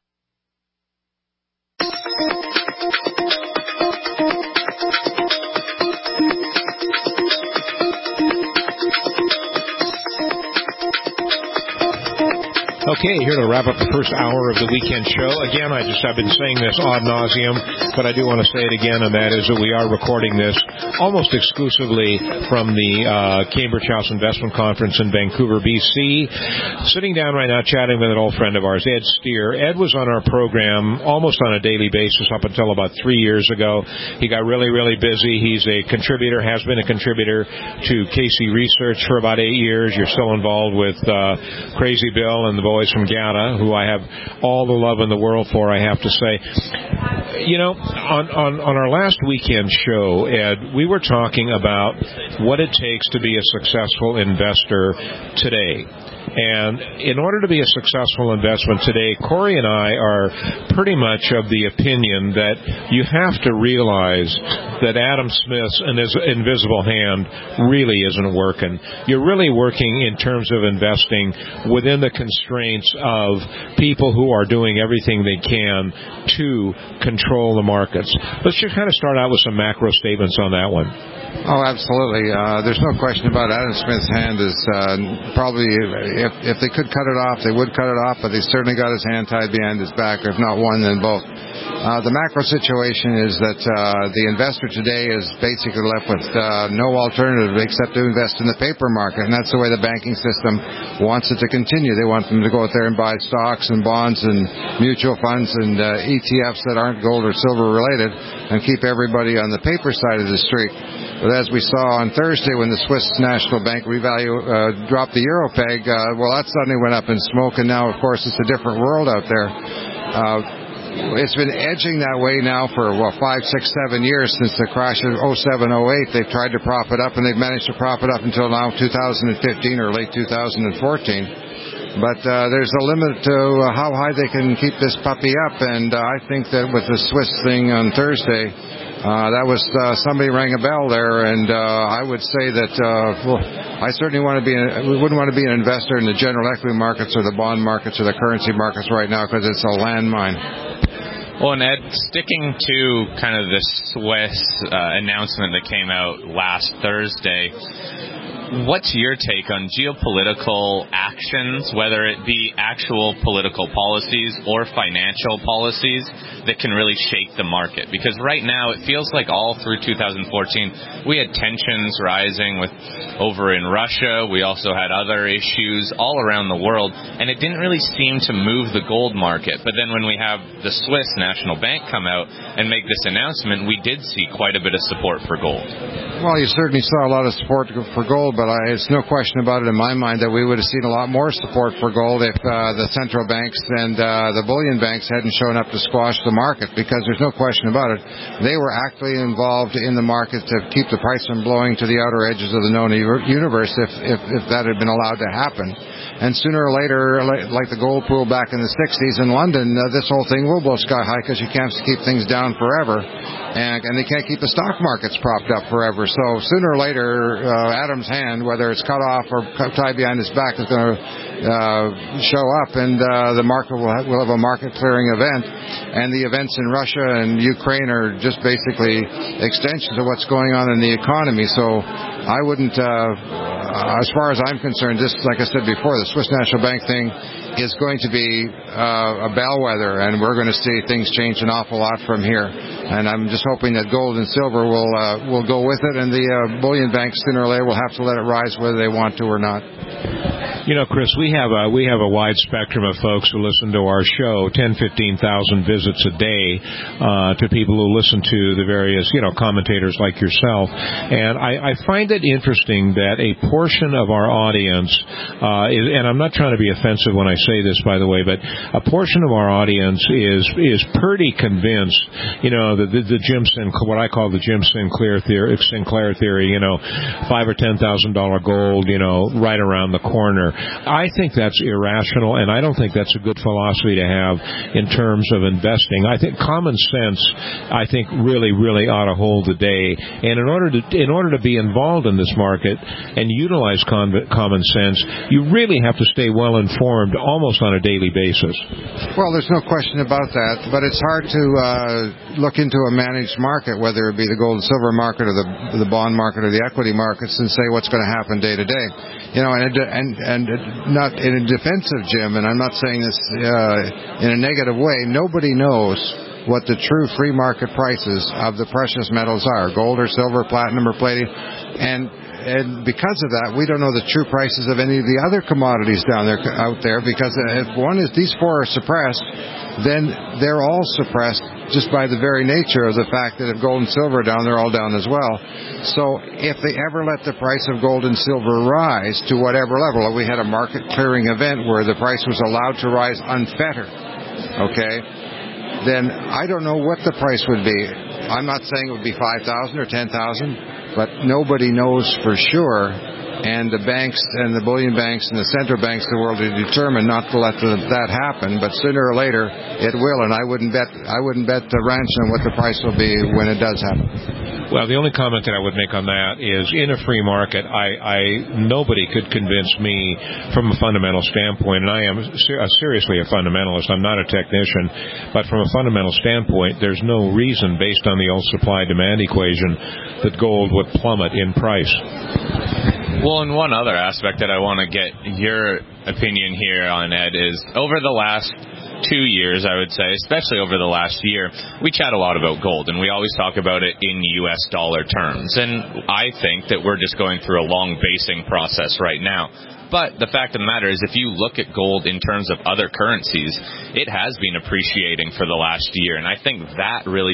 Okay, here to wrap up the first hour of the weekend show. Again, I've been saying this ad nauseum, but I do want to say it again, and that is that we are recording this almost exclusively from the Cambridge House Investment Conference in Vancouver, BC. Sitting down right now chatting with an old friend of ours, Ed Steer. Ed was on our program almost on a daily basis up until about 3 years ago. He got really, really busy. He's a contributor, has been a contributor to KC Research for about 8 years. You're still involved with Crazy Bill and the boys from GATA, who I have all the love in the world for, I have to say. You know, on our last weekend show, Ed, we were talking about what it takes to be a successful investor today. And in order to be a successful investment today, Corey and I are pretty much of the opinion that you have to realize that Adam Smith's invisible hand really isn't working. You're really working in terms of investing within the constraints of people who are doing everything they can to control the markets. Let's just kind of start out with some macro statements on that one. Oh, absolutely. There's no question about Adam Smith's hand is probably, if they could cut it off, they would cut it off, but they certainly got his hand tied behind his back, if not one, then both. The macro situation is that the investor today is basically left with no alternative except to invest in the paper market, and that's the way the banking system wants it to continue. They want them to go out there and buy stocks and bonds and mutual funds and ETFs that aren't gold or silver related and keep everybody on the paper side of the street. But as we saw on Thursday when the Swiss National Bank dropped the euro peg, well, that suddenly went up in smoke, and now, of course, it's a different world out there. It's been edging that way now for, 5, 6, 7 years since the crash of 07, 08. They've tried to prop it up, and they've managed to prop it up until now 2015 or late 2014. But there's a limit to how high they can keep this puppy up, and I think that with the Swiss thing on Thursday, that was somebody rang a bell there, and I would say that I certainly wouldn't want to be an investor in the general equity markets or the bond markets or the currency markets right now because it's a landmine. Well, and Ed, sticking to kind of the Swiss announcement that came out last Thursday, what's your take on geopolitical actions, whether it be actual political policies or financial policies that can really shake the market? Because right now it feels like all through 2014 we had tensions rising with over in Russia. We also had other issues all around the world, and it didn't really seem to move the gold market. But then when we have the Swiss National Bank come out and make this announcement, we did see quite a bit of support for gold. Well, you certainly saw a lot of support for gold, but it's no question about it in my mind that we would have seen a lot more support for gold if the central banks and the bullion banks hadn't shown up to squash the market, because there's no question about it. They were actively involved in the market to keep the price from blowing to the outer edges of the known universe if that had been allowed to happen. And sooner or later, like the gold pool back in the 60s in London, this whole thing will blow sky high because you can't keep things down forever. And they can't keep the stock markets propped up forever. So sooner or later, Adam's hand, whether it's cut off or tied behind his back, is going to show up, and the market will have a market-clearing event. And the events in Russia and Ukraine are just basically extensions of what's going on in the economy. So I wouldn't, as far as I'm concerned, just like I said before, the Swiss National Bank thing is going to be a bellwether, and we're going to see things change an awful lot from here. And I'm just hoping that gold and silver will go with it, and the bullion banks sooner or later will have to let it rise whether they want to or not. You know, Chris, we have a wide spectrum of folks who listen to our show, 10,000-15,000 visits a day to people who listen to the various, commentators like yourself. And I find it interesting that a portion of our audience, and I'm not trying to be offensive when I say this, by the way, but a portion of our audience is pretty convinced, the Jim Sinclair, what I call the Jim Sinclair theory, $5,000 or $10,000 gold, right around the corner. I think that's irrational, and I don't think that's a good philosophy to have in terms of investing. I think common sense, really, really ought to hold the day. And in order to be involved in this market and utilize common sense, you really have to stay well informed almost on a daily basis. Well, there's no question about that, but it's hard to look into a managed market, whether it be the gold and silver market or the bond market or the equity markets, and say what's going to happen day to day. And not in a defensive, Jim, and I'm not saying this in a negative way. Nobody knows what the true free market prices of the precious metals are, gold or silver, platinum or palladium, and because of that, we don't know the true prices of any of the other commodities out there, because if these four are suppressed, then they're all suppressed just by the very nature of the fact that if gold and silver are down, they're all down as well. So if they ever let the price of gold and silver rise to whatever level, we had a market-clearing event where the price was allowed to rise unfettered, okay, then I don't know what the price would be. I'm not saying it would be 5,000 or 10,000, but nobody knows for sure. And the banks and the bullion banks and the central banks of the world are determined not to let that happen. But sooner or later, it will. And I wouldn't bet the ranch on what the price will be when it does happen. Well, the only comment that I would make on that is, in a free market, nobody could convince me from a fundamental standpoint, and I am seriously a fundamentalist. I'm not a technician, but from a fundamental standpoint, there's no reason, based on the old supply-demand equation, that gold would plummet in price. Well, and one other aspect that I want to get your opinion here on, Ed, is over the last 2 years, I would say, especially over the last year, we chat a lot about gold, and we always talk about it in U.S. dollar terms. And I think that we're just going through a long basing process right now. But the fact of the matter is, if you look at gold in terms of other currencies, it has been appreciating for the last year. And I think that really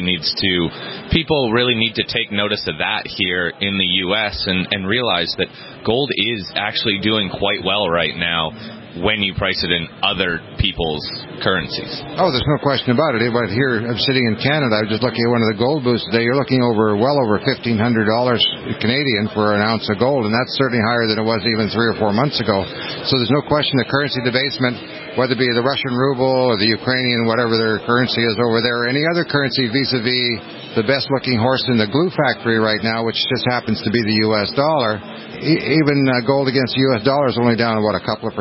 people really need to take notice of that here in the U.S. and realize that gold is actually doing quite well right now when you price it in other people's currencies. Oh, there's no question about it. But here, I'm sitting in Canada. I was just looking at one of the gold booths today. You're looking well over $1,500 Canadian for an ounce of gold, and that's certainly higher than it was even 3 or 4 months ago. So there's no question that currency debasement, whether it be the Russian ruble or the Ukrainian, whatever their currency is over there, or any other currency vis-a-vis the best-looking horse in the glue factory right now, which just happens to be the U.S. dollar, even gold against the U.S. dollar is only down, a couple of percent from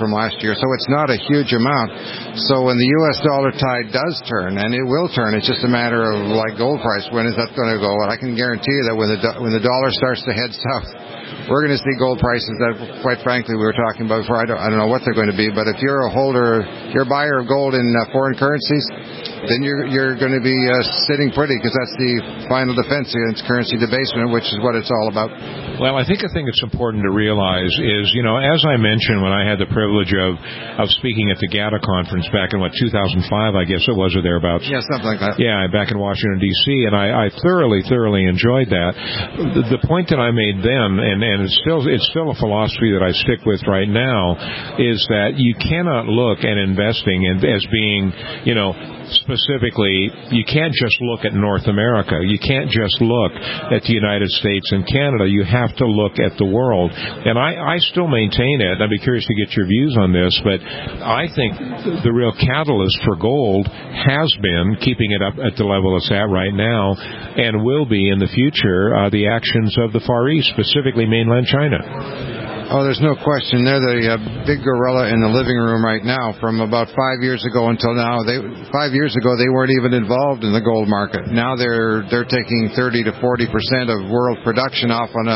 from last year, so it's not a huge amount. So when the U.S. dollar tide does turn, and it will turn, it's just a matter of like gold price, when is that going to go? And I can guarantee you that when the dollar starts to head south, we're going to see gold prices that, quite frankly, we were talking about before. I don't know what they're going to be, but if you're you're a buyer of gold in foreign currencies, then you're going to be sitting pretty, because that's the final defense against currency debasement, which is what it's all about. Well, I think a thing that's important to realize is, as I mentioned when I had the privilege of speaking at the GATA conference back in, 2005, I guess it was, or thereabouts. Yeah, something like that. Yeah, back in Washington, D.C., and I thoroughly enjoyed that. The point that I made then, and it's still a philosophy that I stick with right now, is that you cannot look at investing as being, specifically, you can't just look at North America. You can't just look at the United States and Canada. You have to look at the world. And I still maintain it. I'd be curious to get your views on this, but I think the real catalyst for gold has been keeping it up at the level it's at right now, and will be in the future, the actions of the Far East, specifically mainland China. Oh, there's no question. They're the big gorilla in the living room right now. From about 5 years ago until now, 5 years ago they weren't even involved in the gold market. Now they're taking 30 to 40% of world production off on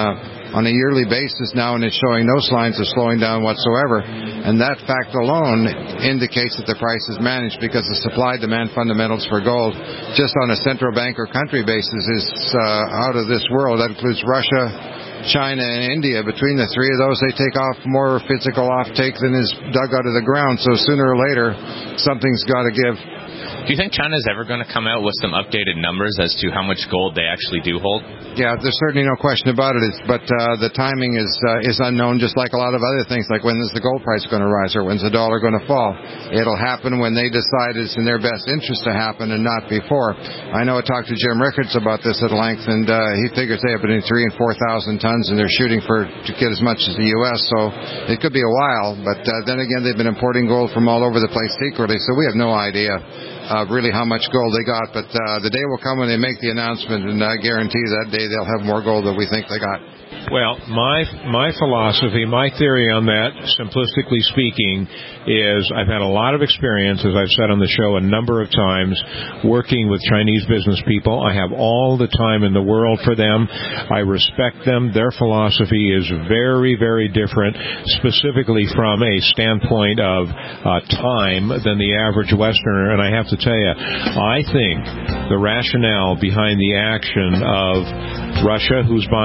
a yearly basis now, and it's showing no signs of slowing down whatsoever. And that fact alone indicates that the price is managed, because the supply-demand fundamentals for gold, just on a central bank or country basis, is out of this world. That includes Russia, China, and India. Between the three of those, they take off more physical offtake than is dug out of the ground. So sooner or later, something's got to give. Do you think China's ever going to come out with some updated numbers as to how much gold they actually do hold? Yeah, there's certainly no question about it. But the timing is unknown, just like a lot of other things, like when is the gold price going to rise or when's the dollar going to fall. It'll happen when they decide it's in their best interest to happen, and not before. I know I talked to Jim Rickards about this at length, and he figures they have between 3,000 and 4,000 tons, and they're shooting to get as much as the U.S., so it could be a while. But then again, they've been importing gold from all over the place secretly, so we have no idea really how much gold they got. But the day will come when they make the announcement, and I guarantee that day they'll have more gold than we think they got. Well, my philosophy, my theory on that, simplistically speaking, is I've had a lot of experience, as I've said on the show a number of times, working with Chinese business people. I have all the time in the world for them. I respect them. Their philosophy is very, very different, specifically from a standpoint of time, than the average Westerner. And I have to tell you, I think the rationale behind the action of Russia,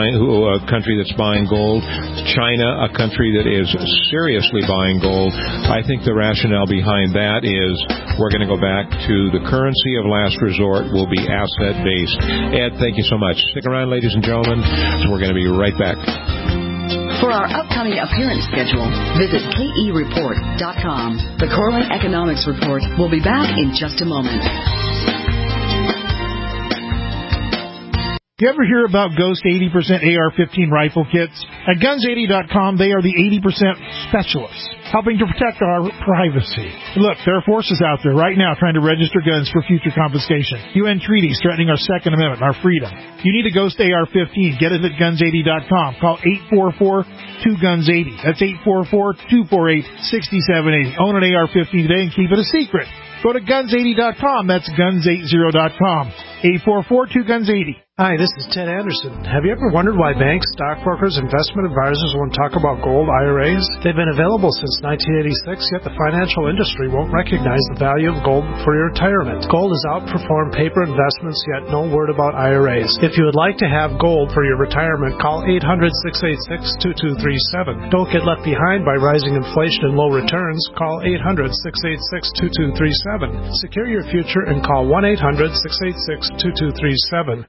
a country that's buying gold, China, a country that is seriously buying gold, I think the rationale behind that is we're going to go back to the currency of last resort will be asset-based. Ed, thank you so much. Stick around, ladies and gentlemen. We're going to be right back. For our upcoming appearance schedule, visit KEReport.com. The Corlin Economics Report will be back in just a moment. You ever hear about Ghost 80% AR-15 rifle kits? At Guns80.com, they are the 80% specialists, helping to protect our privacy. Look, there are forces out there right now trying to register guns for future confiscation. UN treaties threatening our Second Amendment and our freedom. You need a Ghost AR-15. Get it at Guns80.com. Call 844-2GUNS80. That's 844-248-6780. Own an AR-15 today and keep it a secret. Go to Guns80.com. That's Guns80.com. 844-2GUNS80. Hi, this is Ted Anderson. Have you ever wondered why banks, stockbrokers, investment advisors won't talk about gold IRAs? They've been available since 1986, yet the financial industry won't recognize the value of gold for your retirement. Gold has outperformed paper investments, yet no word about IRAs. If you would like to have gold for your retirement, call 800-686-2237. Don't get left behind by rising inflation and low returns. Call 800-686-2237. Secure your future and call 1-800-686-2237.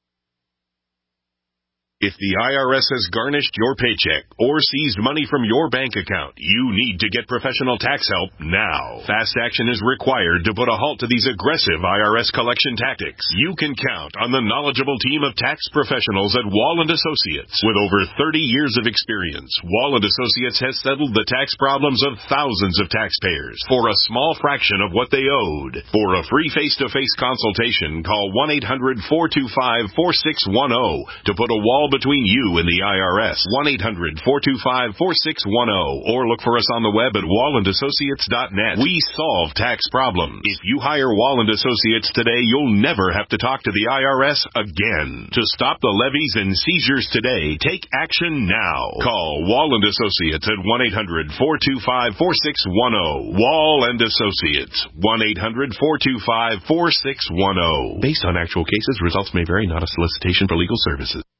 If the IRS has garnished your paycheck or seized money from your bank account, you need to get professional tax help now. Fast action is required to put a halt to these aggressive IRS collection tactics. You can count on the knowledgeable team of tax professionals at Wall & Associates. With over 30 years of experience, Wall & Associates has settled the tax problems of thousands of taxpayers for a small fraction of what they owed. For a free face-to-face consultation, call 1-800-425-4610 to put a wall between you and the IRS. 1-800-425-4610 or look for us on the web at wallandassociates.net. We solve tax problems. If you hire Walland Associates today, you'll never have to talk to the IRS again. To stop the levies and seizures today, take action now. Call Walland Associates at 1-800-425-4610. Wall and Associates. 1-800-425-4610. Based on actual cases, results may vary, not a solicitation for legal services.